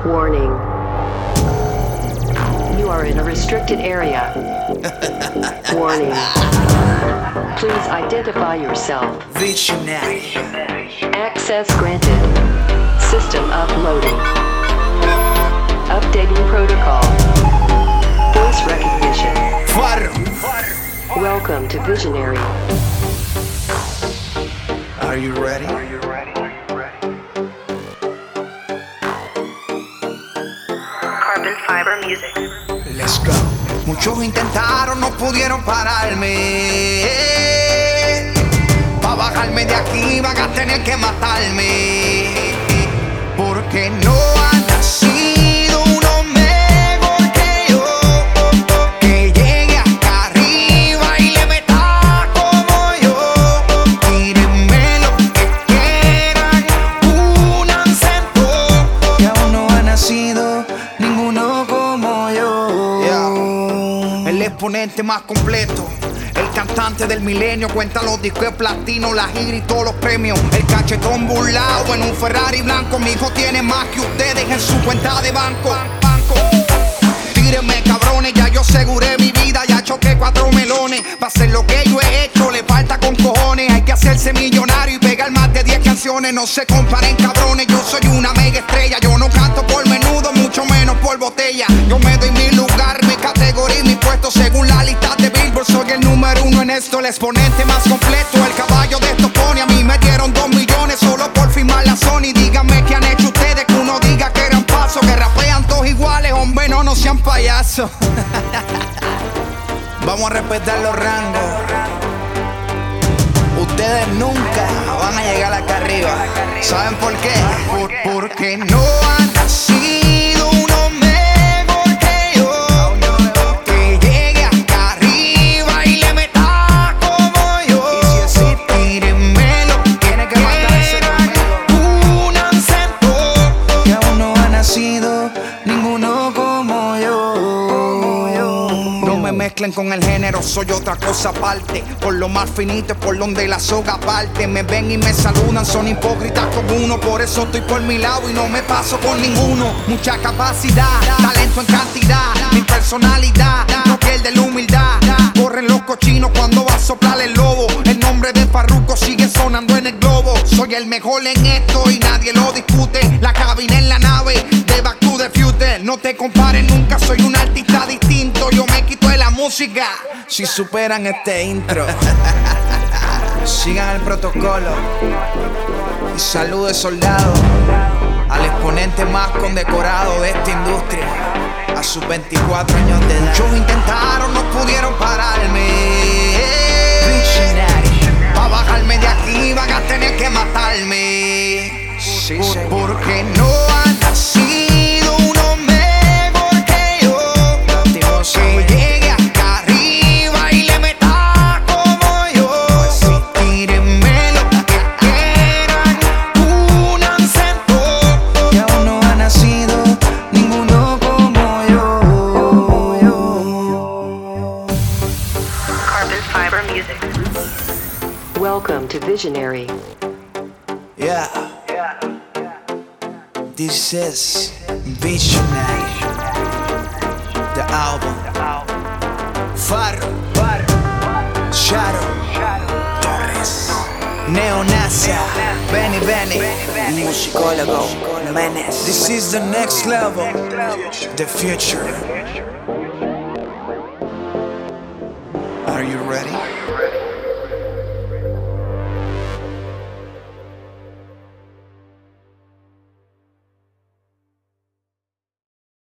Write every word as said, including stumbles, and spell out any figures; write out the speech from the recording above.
Warning. You are in a restricted area. Warning. Please identify yourself. Visionary. Access granted. System uploading. Updating protocol. Voice recognition. Farro. Welcome to Visionary. Are you ready? Carbon Fiber Music. Let's go. Muchos intentaron, no pudieron pararme. Pa' bajarme de aquí van a tener que matarme. Porque no ha nacido uno mejor que yo, que llegue acá arriba y le meta como yo. Tírenme lo que quieran, únanse todos, que aún no ha nacido ninguno como yo. Yeah. El exponente más completo, el cantante del milenio, cuenta los discos de platino, la gira y todos los premios. El cachetón burlado en un Ferrari blanco. Mi hijo tiene más que ustedes en su cuenta de banco. Tírenme cabrones, ya yo aseguré mi vida, ya choqué cuatro melones. Pa' hacer lo que yo he hecho le falta con cojones. Hay que hacerse millonario y pegar más de diez canciones. No se comparen cabrones, yo soy una mega estrella. Yo no canto por menudo, mucho menos por botella. Yo me doy mi lugar, mi categoría y mi puesto según la lista de Billboard. Soy el número uno en esto, el exponente más completo, el caballo de estos pone. A mí me dieron dos millones solo por firmar la Sony. Díganme qué han hecho ustedes que uno diga que eran pasos, que rapean todos iguales, hombre, no, no sean payasos. Vamos a respetar los rangos. Ustedes nunca van a llegar acá arriba. ¿Saben por qué? Por, porque no han nacido uno mejor que yo, que llegue acá arriba y le meta como yo. Tírenme lo que quieran, únanse todos, que aún no ha nacido ninguno como yo. No me mezclen con el género, soy otra cosa aparte. Por lo más finito es por donde la soga parte. Me ven y me saludan, son hipócritas como uno. Por eso estoy por mi lado y no me paso con ninguno. Mucha capacidad, talento en cantidad. Mi personalidad no pierde la humildad. Corren los cochinos cuando va a soplar el lobo. El nombre de Farruko sigue sonando en el globo. Soy el mejor en esto y nadie lo discute. La cabina en la nave de Back to the Future. No te compares nunca, soy un artista distinto. Yo me quito de la música si superan este intro. Sigan el protocolo y salude soldado al exponente más condecorado de esta industria a sus veinticuatro años de edad. Muchos intentaron, no pudieron pararme. Pa' bajarme de aquí van a tener que matarme. Sí, sí. Porque no ha nacido uno mejor que yo, que llegue acá arriba y le meta como yo. Tírenme lo que quieran, únanse todos, que aún no ha nacido ninguno como yo. Carbon Fiber Music. Welcome to Visionary. Yeah. This is Visionary, the album. Farro, Shadow, Torres, Neonasa, Benny Benny, Musicólogo, Menes. This is the next level, the future. Are you ready?